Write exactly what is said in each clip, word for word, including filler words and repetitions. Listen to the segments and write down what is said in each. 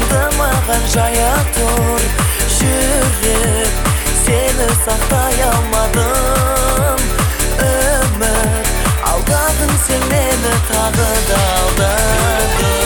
Құшағыңды маған жая тұр. Жүрек, сені сақтай алмадым. Өмір, алдадың сен мені, тағы да алдадың.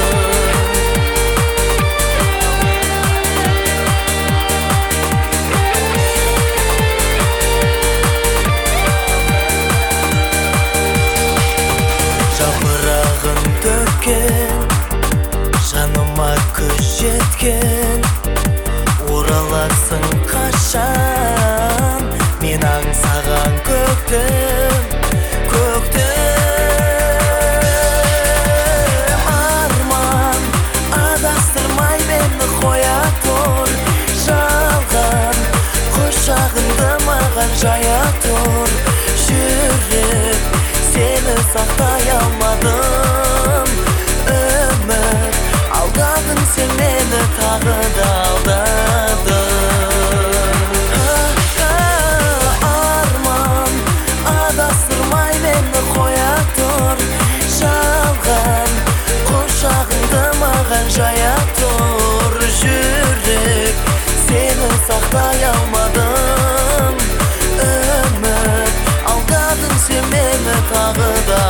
Жапырағын төккен, жаныма күз жеткен. Ораларсың қашан, мен аңсаған көктем, көктем. Арман, адастырмай мені қоя тұр. Жалған, құшағыңды маған жая тұр. Жүрек, сені сақтай алмадым. Өмір, алдадың сен мені, тағы да алдадың. Арман, адастырмай мені қоя тұр. Жалған, құшағыңды маған жая тұр. Жүрек, сені сақтай алмадым. Өмір, алдадың сен мені, тағы да